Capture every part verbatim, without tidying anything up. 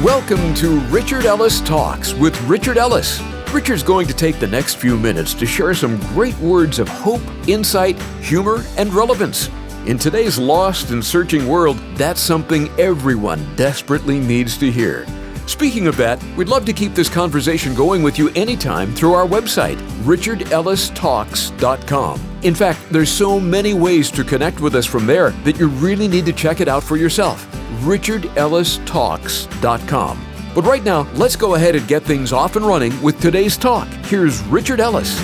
Welcome to Richard Ellis Talks with Richard Ellis. Richard's going to take the next few minutes to share some great words of hope, insight, humor, and relevance. In today's lost and searching world, that's something everyone desperately needs to hear. Speaking of that, we'd love to keep this conversation going with you anytime through our website, richard ellis talks dot com. In fact, there's so many ways to connect with us from there that you really need to check it out for yourself, richard ellis talks dot com. But right now, let's go ahead and get things off and running with today's talk. Here's Richard Ellis.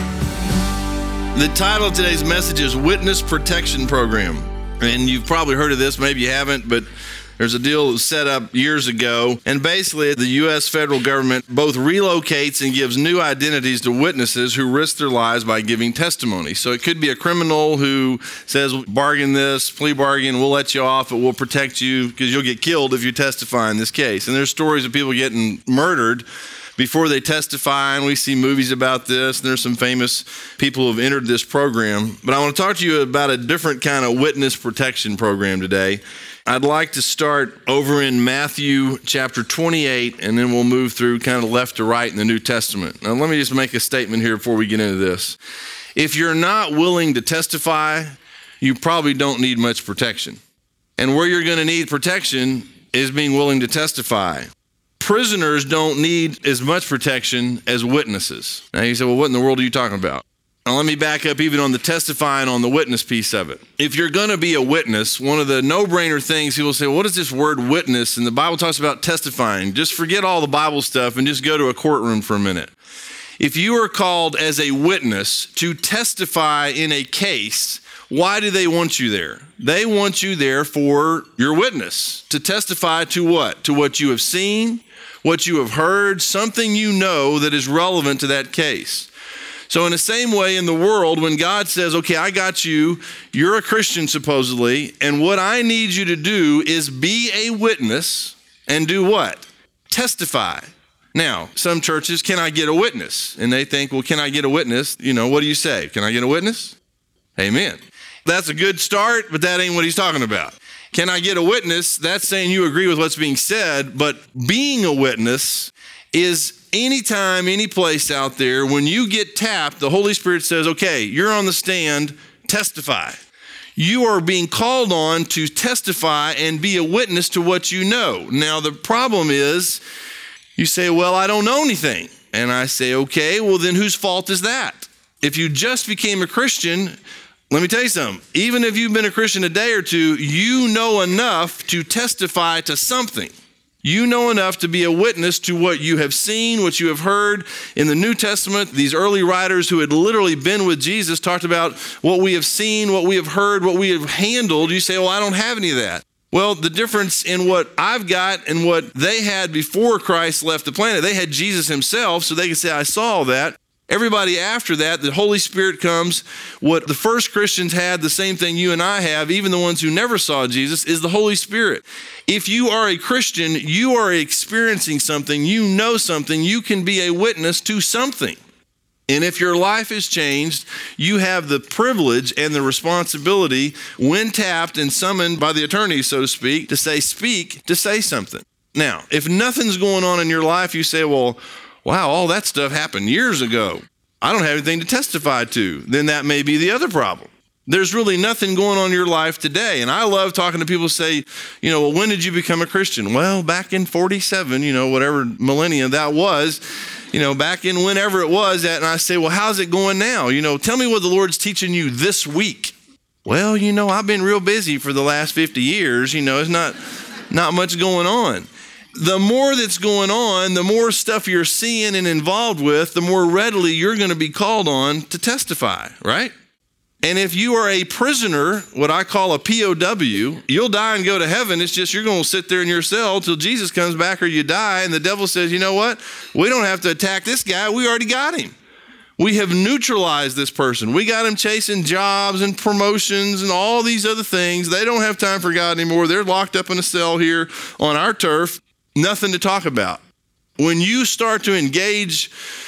The title of today's message is Witness Protection Program. And you've probably heard of this, maybe you haven't, but there's a deal that was set up years ago, and basically the U S federal government both relocates and gives new identities to witnesses who risk their lives by giving testimony. So it could be a criminal who says, bargain this, plea bargain, we'll let you off, but we'll protect you because you'll get killed if you testify in this case. And there's stories of people getting murdered before they testify, and we see movies about this, and there's some famous people who have entered this program. But I want to talk to you about a different kind of witness protection program today. I'd like to start over in Matthew chapter twenty-eight, and then we'll move through kind of left to right in the New Testament. Now, let me just make a statement here before we get into this. If you're not willing to testify, you probably don't need much protection. And where you're going to need protection is being willing to testify. Prisoners don't need as much protection as witnesses. Now you say, well, what in the world are you talking about? Now let me back up even on the testifying on the witness piece of it. If you're going to be a witness, one of the no-brainer things, people say, well, what is this word witness? And the Bible talks about testifying. Just forget all the Bible stuff and just go to a courtroom for a minute. If you are called as a witness to testify in a case, why do they want you there? They want you there for your witness, to testify to what? To what you have seen, what you have heard, something you know that is relevant to that case. So in the same way in the world, when God says, okay, I got you, you're a Christian supposedly, and what I need you to do is be a witness and do what? Testify. Now, some churches, can I get a witness? And they think, well, can I get a witness? You know, what do you say? Can I get a witness? Amen. That's a good start, but that ain't what he's talking about. Can I get a witness? That's saying you agree with what's being said, but being a witness is anytime, any place out there, when you get tapped, the Holy Spirit says, okay, you're on the stand, testify. You are being called on to testify and be a witness to what you know. Now, the problem is, you say, well, I don't know anything. And I say, okay, well, then whose fault is that? If you just became a Christian, let me tell you something. Even if you've been a Christian a day or two, you know enough to testify to something. You know enough to be a witness to what you have seen, what you have heard. In the New Testament, these early writers who had literally been with Jesus talked about what we have seen, what we have heard, what we have handled. You say, well, I don't have any of that. Well, the difference in what I've got and what they had before Christ left the planet, they had Jesus himself, so they could say, I saw all that. Everybody after that, the Holy Spirit comes. What the first Christians had, the same thing you and I have, even the ones who never saw Jesus, is the Holy Spirit. If you are a Christian, you are experiencing something, you know something, you can be a witness to something. And if your life is changed, you have the privilege and the responsibility, when tapped and summoned by the attorney, so to speak, to say, speak, to say something. Now, if nothing's going on in your life, you say, well, wow, all that stuff happened years ago. I don't have anything to testify to. Then that may be the other problem. There's really nothing going on in your life today. And I love talking to people who say, you know, well, when did you become a Christian? Well, back in forty-seven, you know, whatever millennium that was, you know, back in whenever it was that. And I say, well, how's it going now? You know, tell me what the Lord's teaching you this week. Well, you know, I've been real busy for the last fifty years. You know, there's not, not much going on. The more that's going on, the more stuff you're seeing and involved with, the more readily you're going to be called on to testify, right? And if you are a prisoner, what I call a P O W, you'll die and go to heaven. It's just you're going to sit there in your cell till Jesus comes back or you die. And the devil says, you know what? We don't have to attack this guy. We already got him. We have neutralized this person. We got him chasing jobs and promotions and all these other things. They don't have time for God anymore. They're locked up in a cell here on our turf. Nothing to talk about. When you start to engage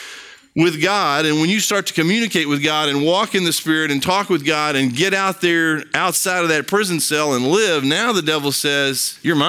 with God and when you start to communicate with God and walk in the Spirit and talk with God and get out there outside of that prison cell and live, now the devil says, you're mine.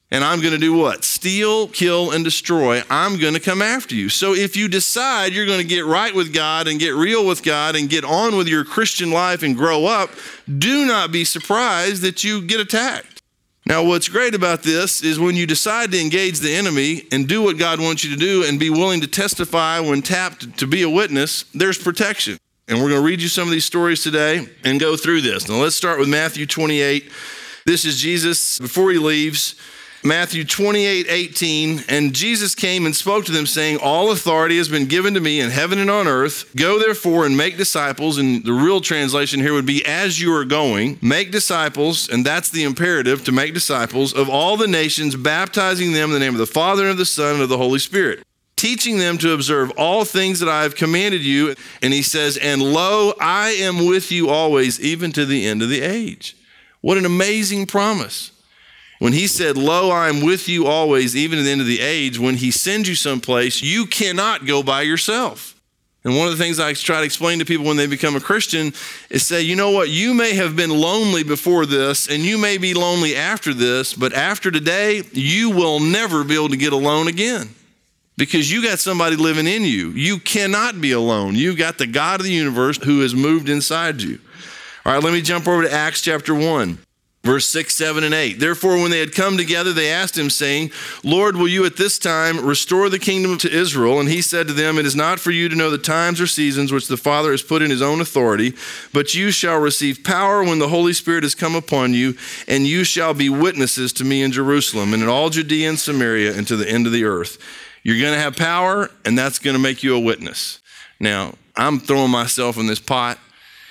And I'm going to do what? Steal, kill, and destroy. I'm going to come after you. So if you decide you're going to get right with God and get real with God and get on with your Christian life and grow up, do not be surprised that you get attacked. Now, what's great about this is when you decide to engage the enemy and do what God wants you to do and be willing to testify when tapped to be a witness, there's protection. And we're going to read you some of these stories today and go through this. Now, let's start with Matthew twenty-eight. This is Jesus before he leaves. Matthew twenty-eight eighteen, and Jesus came and spoke to them, saying, all authority has been given to me in heaven and on earth. Go therefore and make disciples. And the real translation here would be, as you are going, make disciples, and that's the imperative, to make disciples of all the nations, baptizing them in the name of the Father and of the Son and of the Holy Spirit, teaching them to observe all things that I have commanded you. And he says, and lo, I am with you always, even to the end of the age. What an amazing promise. When he said, lo, I am with you always, even to the end of the age, when he sends you someplace, you cannot go by yourself. And one of the things I try to explain to people when they become a Christian is say, you know what, you may have been lonely before this, and you may be lonely after this, but after today, you will never be able to get alone again because you got somebody living in you. You cannot be alone. You've got the God of the universe who has moved inside you. All right, let me jump over to Acts chapter one. Verse six, seven, and eight. Therefore, when they had come together, they asked him, saying, Lord, will you at this time restore the kingdom to Israel? And he said to them, it is not for you to know the times or seasons which the Father has put in his own authority, but you shall receive power when the Holy Spirit has come upon you, and you shall be witnesses to me in Jerusalem and in all Judea and Samaria and to the end of the earth. You're going to have power, and that's going to make you a witness. Now, I'm throwing myself in this pot.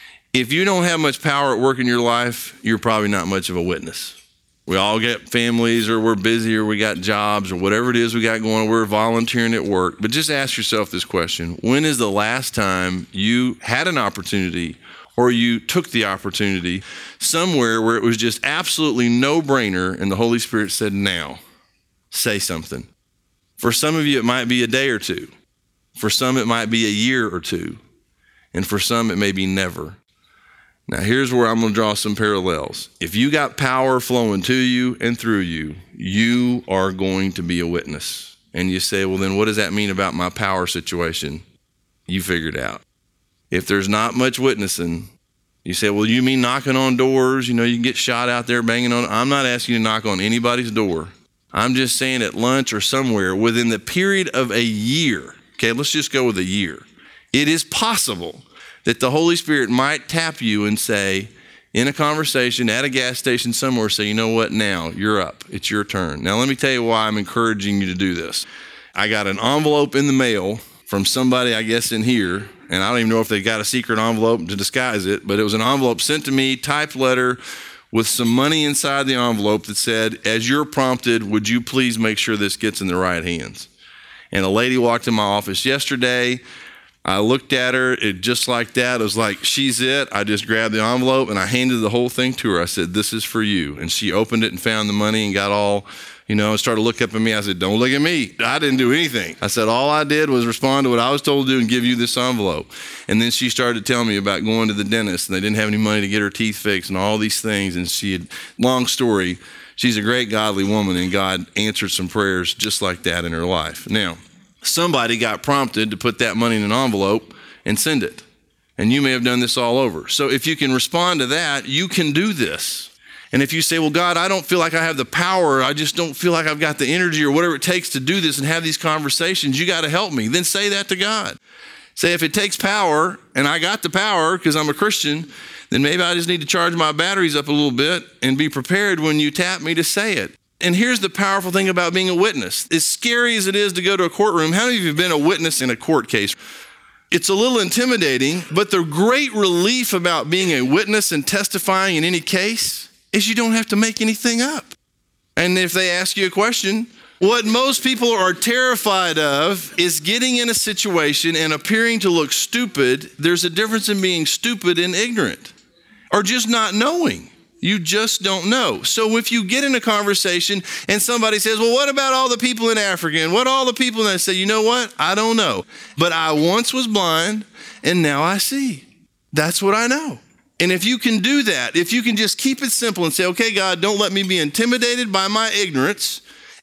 If you don't have much power at work in your life, you're probably not much of a witness. We all get families, or we're busy, or we got jobs, or whatever it is we got going on. We're volunteering at work. But just ask yourself this question. When is the last time you had an opportunity, or you took the opportunity somewhere where it was just absolutely no-brainer and the Holy Spirit said, now, say something? For some of you, it might be a day or two. For some, it might be a year or two. And for some, it may be never. Now, here's where I'm going to draw some parallels. If you got power flowing to you and through you, you are going to be a witness. And you say, well, then what does that mean about my power situation? You figure it out. If there's not much witnessing, you say, well, you mean knocking on doors? You know, you can get shot out there banging on. I'm not asking you to knock on anybody's door. I'm just saying at lunch or somewhere within the period of a year. Okay, let's just go with a year. It is possible that the Holy Spirit might tap you and say, in a conversation at a gas station somewhere, say, you know what, now you're up. It's your turn. Now, let me tell you why I'm encouraging you to do this. I got an envelope in the mail from somebody, I guess, in here, and I don't even know if they got a secret envelope to disguise it, but it was an envelope sent to me, typed letter, with some money inside the envelope that said, as you're prompted, would you please make sure this gets in the right hands? And a lady walked in my office yesterday. I looked at her, it just like that. It was like, she's it. I just grabbed the envelope and I handed the whole thing to her. I said, this is for you. And she opened it and found the money and got all, you know, started looking up at me. I said, don't look at me. I didn't do anything. I said, all I did was respond to what I was told to do and give you this envelope. And then she started telling me about going to the dentist and they didn't have any money to get her teeth fixed and all these things. And she had, long story, she's a great godly woman and God answered some prayers just like that in her life. Now, somebody got prompted to put that money in an envelope and send it. And you may have done this all over. So if you can respond to that, you can do this. And if you say, well, God, I don't feel like I have the power. I just don't feel like I've got the energy or whatever it takes to do this and have these conversations. You got to help me. Then say that to God. Say, if it takes power and I got the power because I'm a Christian, then maybe I just need to charge my batteries up a little bit and be prepared when you tap me to say it. And here's the powerful thing about being a witness. As scary as it is to go to a courtroom, how many of you have been a witness in a court case? It's a little intimidating, but the great relief about being a witness and testifying in any case is you don't have to make anything up. And if they ask you a question, what most people are terrified of is getting in a situation and appearing to look stupid. There's a difference in being stupid and ignorant, or just not knowing. You just don't know. So if you get in a conversation and somebody says, well, what about all the people in Africa? And what all the people? And I say, you know what? I don't know. But I once was blind and now I see. That's what I know. And if you can do that, if you can just keep it simple and say, okay, God, don't let me be intimidated by my ignorance.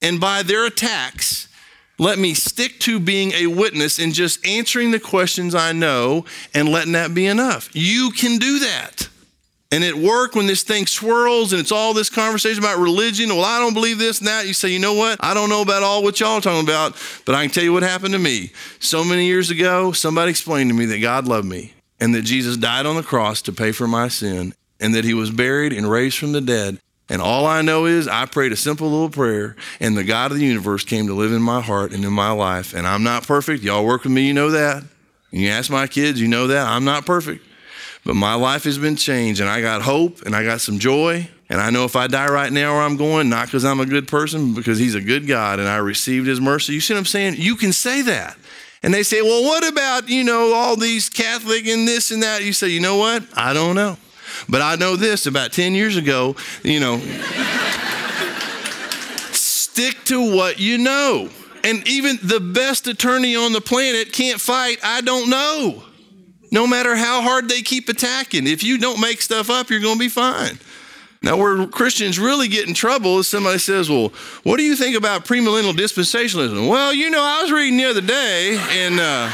And by their attacks, let me stick to being a witness and just answering the questions I know and letting that be enough. You can do that. And at work, when this thing swirls and it's all this conversation about religion, well, I don't believe this and that, you say, you know what? I don't know about all what y'all are talking about, but I can tell you what happened to me. So many years ago, somebody explained to me that God loved me and that Jesus died on the cross to pay for my sin and that he was buried and raised from the dead. And all I know is I prayed a simple little prayer and the God of the universe came to live in my heart and in my life. And I'm not perfect. Y'all work with me, you know that. And you ask my kids, you know that. I'm not perfect. But my life has been changed and I got hope and I got some joy. And I know if I die right now where I'm going, not because I'm a good person, but because he's a good God and I received his mercy. You see what I'm saying? You can say that. And they say, well, what about, you know, all these Catholic and this and that? You say, you know what? I don't know. But I know this, about ten years ago, you know, stick to what you know. And even the best attorney on the planet can't fight, I don't know. No matter how hard they keep attacking. If you don't make stuff up, you're going to be fine. Now, where Christians really get in trouble is somebody says, well, what do you think about premillennial dispensationalism? Well, you know, I was reading the other day, and uh,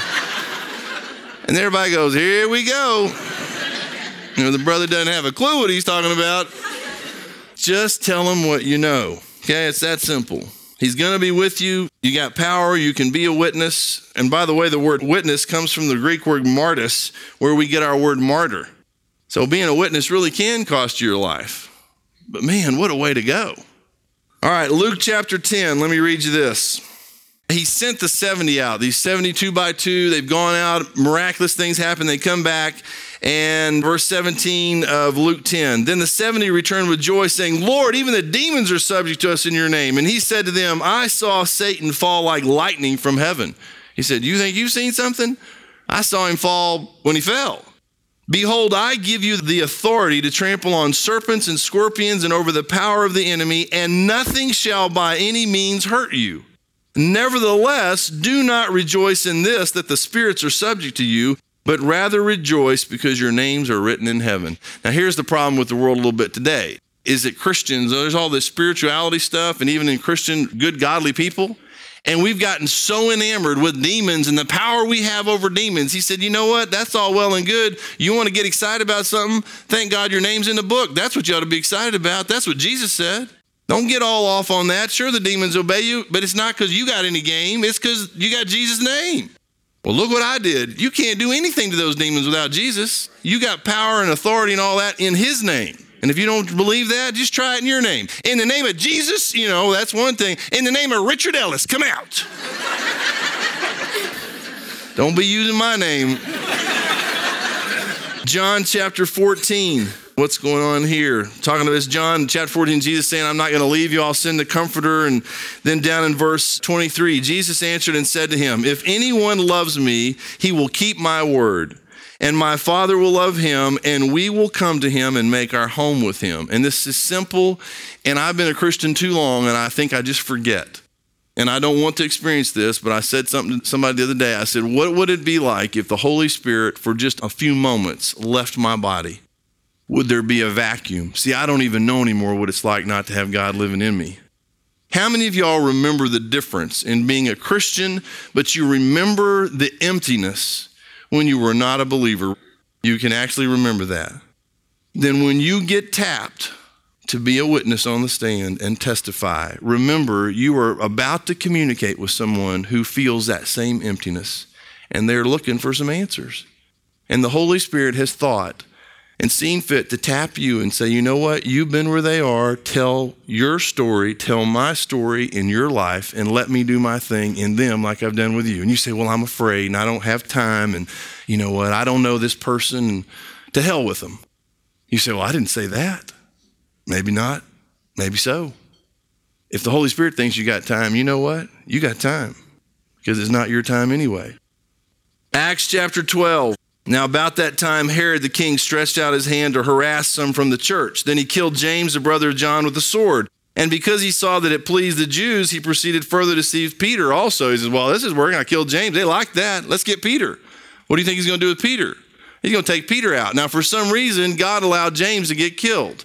and everybody goes, here we go. You know, the brother doesn't have a clue what he's talking about. Just tell him what you know. Okay, it's that simple. He's going to be with you. You got power. You can be a witness. And by the way, the word witness comes from the Greek word martys, where we get our word martyr. So being a witness really can cost you your life. But man, what a way to go. All right, Luke chapter ten. Let me read you this. He sent the seventy out, these seventy-two by two. They've gone out. Miraculous things happen. They come back. And verse seventeen of Luke ten, then the seventy returned with joy, saying, Lord, even the demons are subject to us in your name. And he said to them, I saw Satan fall like lightning from heaven. He said, you think you've seen something? I saw him fall when he fell. Behold, I give you the authority to trample on serpents and scorpions and over the power of the enemy, and nothing shall by any means hurt you. Nevertheless, do not rejoice in this, that the spirits are subject to you, but rather rejoice because your names are written in heaven. Now, here's the problem with the world a little bit today, is that Christians, there's all this spirituality stuff, and even in Christian, good, godly people, and we've gotten so enamored with demons and the power we have over demons. He said, you know what? That's all well and good. You want to get excited about something? Thank God your name's in the book. That's what you ought to be excited about. That's what Jesus said. Don't get all off on that. Sure, the demons obey you, but it's not because you got any game. It's because you got Jesus' name. Well, look what I did. You can't do anything to those demons without Jesus. You got power and authority and all that in his name. And if you don't believe that, just try it in your name. In the name of Jesus, you know, that's one thing. In the name of Richard Ellis, come out. Don't be using my name. John chapter fourteen. What's going on here? Talking to this John chapter fourteen, Jesus saying, I'm not going to leave you. I'll send the comforter. And then down in verse twenty-three, Jesus answered and said to him, if anyone loves me, he will keep my word. And my Father will love him, and we will come to him and make our home with him. And this is simple, and I've been a Christian too long, and I think I just forget. And I don't want to experience this, but I said something to somebody the other day. I said, what would it be like if the Holy Spirit, for just a few moments, left my body? Would there be a vacuum? See, I don't even know anymore what it's like not to have God living in me. How many of y'all remember the difference in being a Christian, but you remember the emptiness when you were not a believer? You can actually remember that. Then when you get tapped to be a witness on the stand and testify, remember you are about to communicate with someone who feels that same emptiness, and they're looking for some answers. And the Holy Spirit has thought and seen fit to tap you and say, you know what? You've been where they are. Tell your story. Tell my story in your life and let me do my thing in them like I've done with you. And you say, well, I'm afraid and I don't have time. And you know what? I don't know this person. And to hell with them. You say, well, I didn't say that. Maybe not. Maybe so. If the Holy Spirit thinks you got time, you know what? You got time because it's not your time anyway. Acts chapter twelve. Now about that time, Herod the king stretched out his hand to harass some from the church. Then he killed James, the brother of John, with a sword. And because he saw that it pleased the Jews, he proceeded further to seize Peter also. He says, well, this is working. I killed James. They like that. Let's get Peter. What do you think he's going to do with Peter? He's going to take Peter out. Now, for some reason, God allowed James to get killed.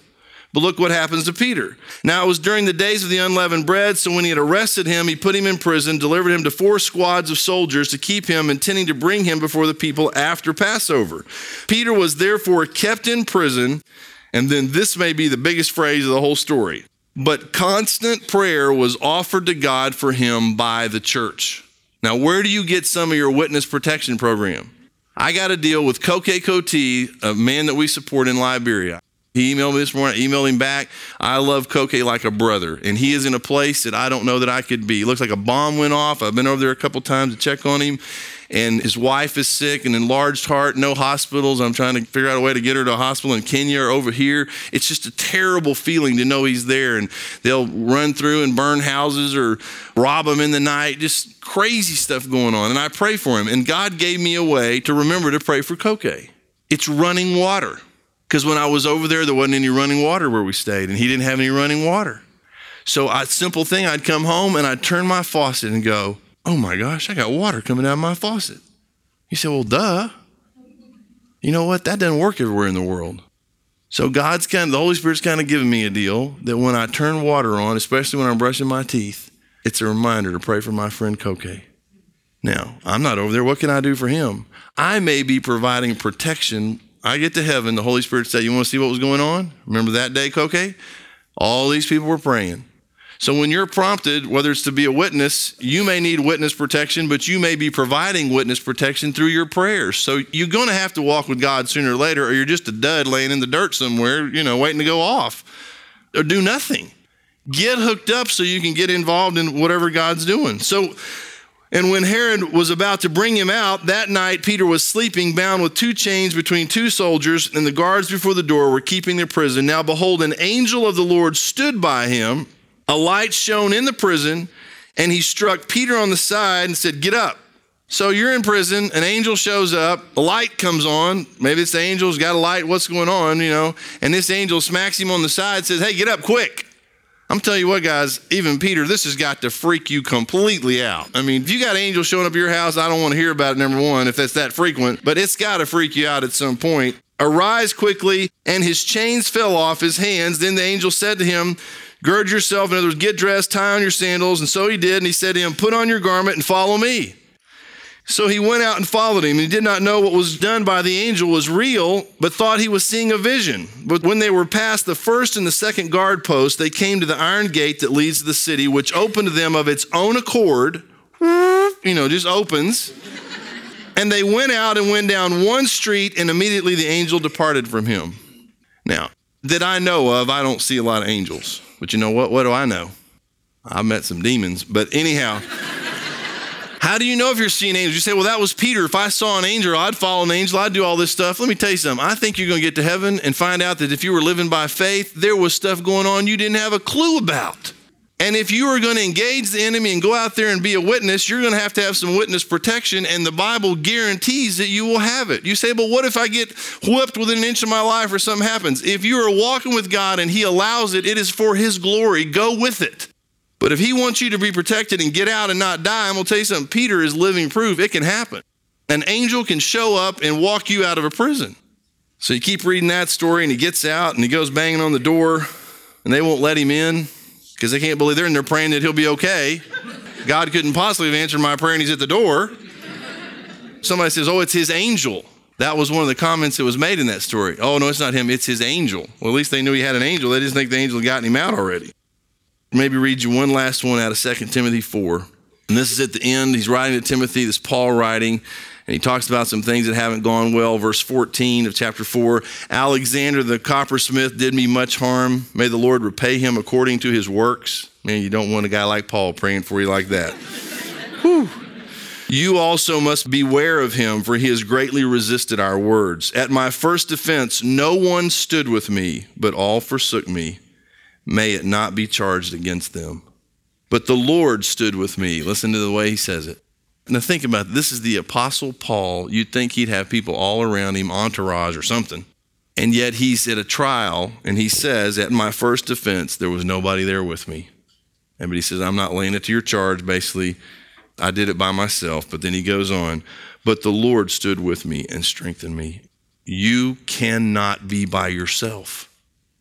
But look what happens to Peter. Now it was during the days of the unleavened bread, so when he had arrested him, he put him in prison, delivered him to four squads of soldiers to keep him, intending to bring him before the people after Passover. Peter was therefore kept in prison, and then this may be the biggest phrase of the whole story. But constant prayer was offered to God for him by the church. Now, where do you get some of your witness protection program? I got a deal with Koke Koti, a man that we support in Liberia. He emailed me this morning. I emailed him back. I love Koke like a brother, and he is in a place that I don't know that I could be. It looks like a bomb went off. I've been over there a couple times to check on him, and his wife is sick, an enlarged heart, no hospitals. I'm trying to figure out a way to get her to a hospital in Kenya or over here. It's just a terrible feeling to know he's there, and they'll run through and burn houses or rob him in the night. Just crazy stuff going on, and I pray for him, and God gave me a way to remember to pray for Koke. It's running water. Because when I was over there, there wasn't any running water where we stayed, and he didn't have any running water. So a simple thing, I'd come home and I'd turn my faucet and go, oh my gosh, I got water coming out of my faucet. He said, well, duh. You know what? That doesn't work everywhere in the world. So God's kind of, the Holy Spirit's kind of giving me a deal that when I turn water on, especially when I'm brushing my teeth, it's a reminder to pray for my friend Koke. Now, I'm not over there. What can I do for him? I may be providing protection. I get to heaven, the Holy Spirit said, you want to see what was going on? Remember that day, Koke? All these people were praying. So when you're prompted, whether it's to be a witness, you may need witness protection, but you may be providing witness protection through your prayers. So you're going to have to walk with God sooner or later, or you're just a dud laying in the dirt somewhere, you know, waiting to go off or do nothing. Get hooked up so you can get involved in whatever God's doing. So, and when Herod was about to bring him out, that night Peter was sleeping, bound with two chains between two soldiers, and the guards before the door were keeping the prison. Now behold, an angel of the Lord stood by him. A light shone in the prison, and he struck Peter on the side and said, get up. So you're in prison, an angel shows up, a light comes on. Maybe it's the angel's got a light, what's going on, you know? And this angel smacks him on the side, says, hey, get up quick. I'm telling you what, guys, even Peter, this has got to freak you completely out. I mean, if you got angels showing up at your house, I don't want to hear about it, number one, if that's that frequent, but it's got to freak you out at some point. Arise quickly, and his chains fell off his hands. Then the angel said to him, gird yourself, in other words, get dressed, tie on your sandals. And so he did, and he said to him, put on your garment and follow me. So he went out and followed him. He did not know what was done by the angel was real, but thought he was seeing a vision. But when they were past the first and the second guard post, they came to the iron gate that leads to the city, which opened to them of its own accord, you know, just opens. And they went out and went down one street, and immediately the angel departed from him. Now, that I know of, I don't see a lot of angels. But you know what? What do I know? I've met some demons. But anyhow, how do you know if you're seeing angels? You say, well, that was Peter. If I saw an angel, I'd follow an angel. I'd do all this stuff. Let me tell you something. I think you're going to get to heaven and find out that if you were living by faith, there was stuff going on you didn't have a clue about. And if you are going to engage the enemy and go out there and be a witness, you're going to have to have some witness protection, and the Bible guarantees that you will have it. You say, but what if I get whooped within an inch of my life or something happens? If you are walking with God and he allows it, it is for his glory. Go with it. But if he wants you to be protected and get out and not die, I'm going to tell you something. Peter is living proof. It can happen. An angel can show up and walk you out of a prison. So you keep reading that story, and he gets out and he goes banging on the door, and they won't let him in. Because they can't believe they're in there praying that he'll be okay. God couldn't possibly have answered my prayer, and he's at the door. Somebody says, oh, it's his angel. That was one of the comments that was made in that story. Oh, no, it's not him. It's his angel. Well, at least they knew he had an angel. They didn't think the angel had gotten him out already. Maybe read you one last one out of Second Timothy four. And this is at the end. He's writing to Timothy, this Paul writing. And he talks about some things that haven't gone well. Verse fourteen of chapter four, Alexander the coppersmith did me much harm. May the Lord repay him according to his works. Man, you don't want a guy like Paul praying for you like that. Whew. You also must beware of him, for he has greatly resisted our words. At my first defense, no one stood with me, but all forsook me. May it not be charged against them. But the Lord stood with me. Listen to the way he says it. Now think about it. This is the Apostle Paul. You'd think he'd have people all around him, entourage or something. And yet he's at a trial, and he says, at my first defense, there was nobody there with me. And but he says, I'm not laying it to your charge, basically. I did it by myself. But then he goes on, but the Lord stood with me and strengthened me. You cannot be by yourself.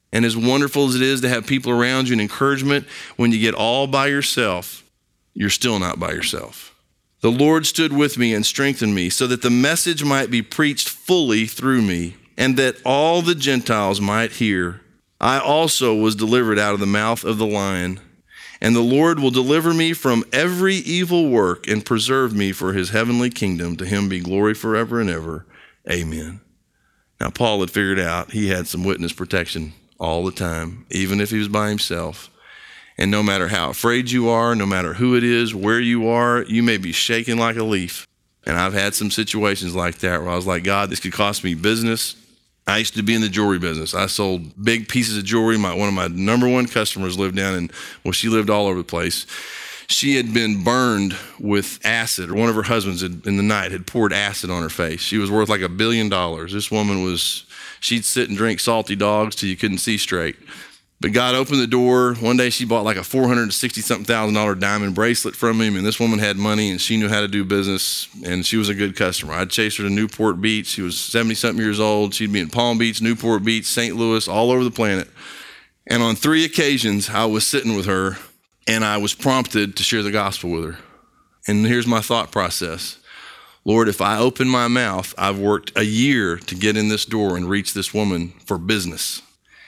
And as wonderful as it is to have people around you and encouragement, when you get all by yourself, you're still not by yourself. The Lord stood with me and strengthened me so that the message might be preached fully through me and that all the Gentiles might hear. I also was delivered out of the mouth of the lion, and the Lord will deliver me from every evil work and preserve me for his heavenly kingdom. To him be glory forever and ever. Amen. Now, Paul had figured out he had some witness protection all the time, even if he was by himself. And no matter how afraid you are, no matter who it is, where you are, you may be shaking like a leaf. And I've had some situations like that where I was like, God, this could cost me business. I used to be in the jewelry business. I sold big pieces of jewelry. My, one of my number one customers lived down in, well, she lived all over the place. She had been burned with acid. One of her husbands had, in the night had poured acid on her face. She was worth like a billion dollars. This woman was, she'd sit and drink salty dogs till you couldn't see straight. But God opened the door. One day she bought like a four hundred sixty something thousand dollar diamond bracelet from him. And this woman had money and she knew how to do business. And she was a good customer. I'd chase her to Newport Beach. She was seventy something years old. She'd be in Palm Beach, Newport Beach, Saint Louis, all over the planet. And on three occasions I was sitting with her and I was prompted to share the gospel with her. And here's my thought process. Lord, if I open my mouth, I've worked a year to get in this door and reach this woman for business.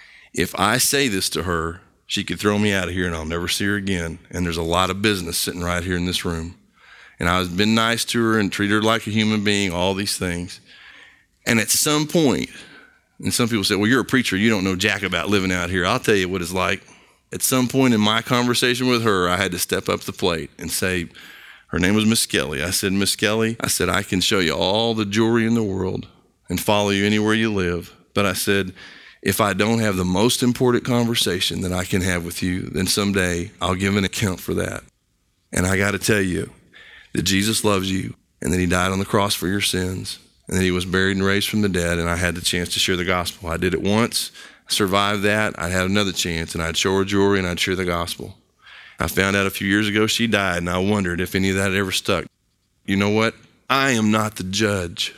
If I say this to her, she could throw me out of here and I'll never see her again. And there's a lot of business sitting right here in this room. And I've been nice to her and treated her like a human being, all these things. And at some point, and some people say, well, you're a preacher, you don't know jack about living out here. I'll tell you what it's like. At some point in my conversation with her, I had to step up the plate and say, her name was Miss Kelly. I said, Miss Kelly, I said, I can show you all the jewelry in the world and follow you anywhere you live. But I said, if I don't have the most important conversation that I can have with you, then someday I'll give an account for that. And I got to tell you that Jesus loves you and that he died on the cross for your sins and that he was buried and raised from the dead. And I had the chance to share the gospel. I did it once. Survived that, I'd have another chance, and I'd show her jewelry and I'd share the gospel. I found out a few years ago she died, and I wondered if any of that had ever stuck. You know what? I am not the judge.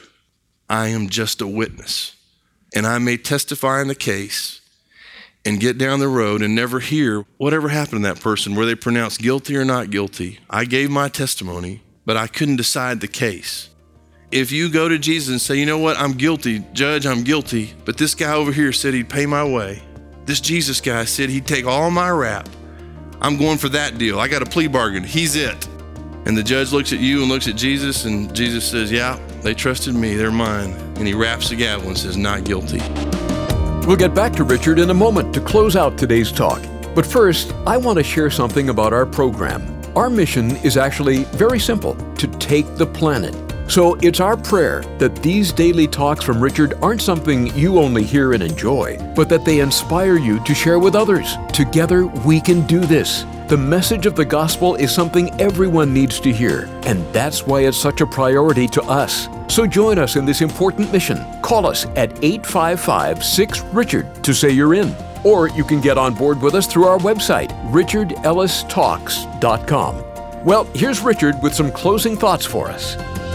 I am just a witness. And I may testify in the case and get down the road and never hear whatever happened to that person, were they pronounced guilty or not guilty. I gave my testimony, but I couldn't decide the case. If you go to Jesus and say, you know what, I'm guilty, Judge, I'm guilty, but this guy over here said he'd pay my way. This Jesus guy said he'd take all my rap. I'm going for that deal. I got a plea bargain. He's it. And the judge looks at you and looks at Jesus, and Jesus says, yeah, they trusted me, they're mine. And he raps the gavel and says, not guilty. We'll get back to Richard in a moment to close out today's talk. But first, I want to share something about our program. Our mission is actually very simple, to take the planet. So it's our prayer that these daily talks from Richard aren't something you only hear and enjoy, but that they inspire you to share with others. Together, we can do this. The message of the gospel is something everyone needs to hear, and that's why it's such a priority to us. So join us in this important mission. Call us at eight five five, six, Richard to say you're in. Or you can get on board with us through our website, richard ellis talks dot com. Well, here's Richard with some closing thoughts for us.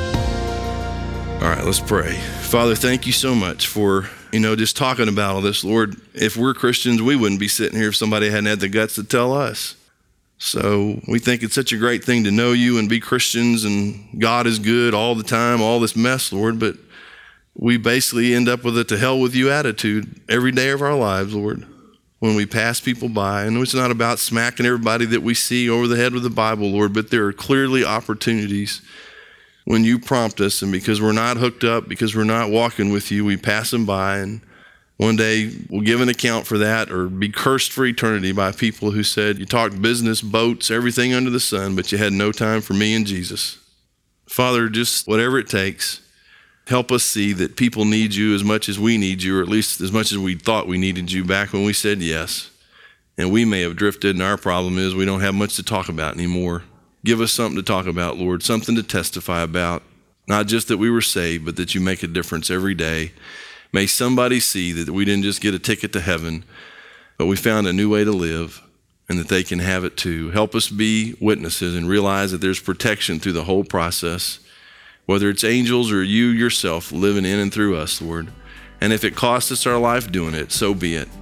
All right, let's pray. Father, thank you so much for, you know, just talking about all this. Lord, if we're Christians, we wouldn't be sitting here if somebody hadn't had the guts to tell us. So we think it's such a great thing to know you and be Christians and God is good all the time, all this mess, Lord, but we basically end up with a to hell with you attitude every day of our lives, Lord, when we pass people by. And it's not about smacking everybody that we see over the head with the Bible, Lord, but there are clearly opportunities when you prompt us, and because we're not hooked up, because we're not walking with you, we pass them by, and one day we'll give an account for that or be cursed for eternity by people who said, you talked business, boats, everything under the sun, but you had no time for me and Jesus. Father, just whatever it takes, help us see that people need you as much as we need you, or at least as much as we thought we needed you back when we said yes. And we may have drifted, and our problem is we don't have much to talk about anymore. Give us something to talk about, Lord, something to testify about. Not just that we were saved, but that you make a difference every day. May somebody see that we didn't just get a ticket to heaven, but we found a new way to live, and that they can have it too. Help us be witnesses and realize that there's protection through the whole process, whether it's angels or you yourself living in and through us, Lord. And if it costs us our life doing it, so be it.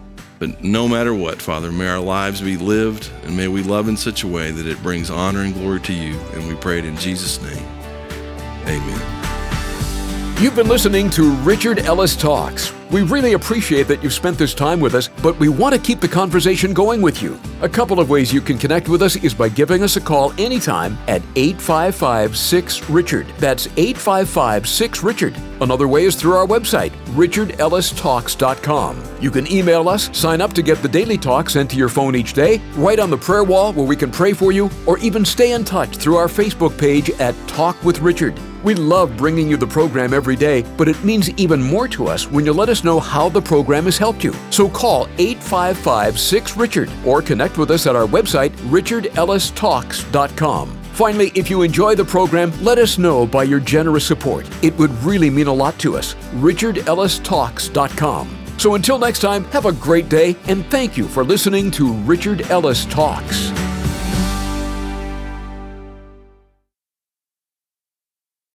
But no matter what, Father, may our lives be lived, and may we love in such a way that it brings honor and glory to you. And we pray it in Jesus' name. Amen. You've been listening to Richard Ellis Talks. We really appreciate that you've spent this time with us, but we want to keep the conversation going with you. A couple of ways you can connect with us is by giving us a call anytime at eight five five, six, Richard. That's eight five five, six, Richard. Another way is through our website, richard ellis talks dot com. You can email us, sign up to get the daily talk sent to your phone each day, write on the prayer wall where we can pray for you, or even stay in touch through our Facebook page at Talk with Richard. We love bringing you the program every day, but it means even more to us when you let us know how the program has helped you. So call eight five five, six, Richard or connect with us at our website, richard ellis talks dot com. Finally, if you enjoy the program, let us know by your generous support. It would really mean a lot to us. richard ellis talks dot com. So until next time, have a great day, and thank you for listening to Richard Ellis Talks.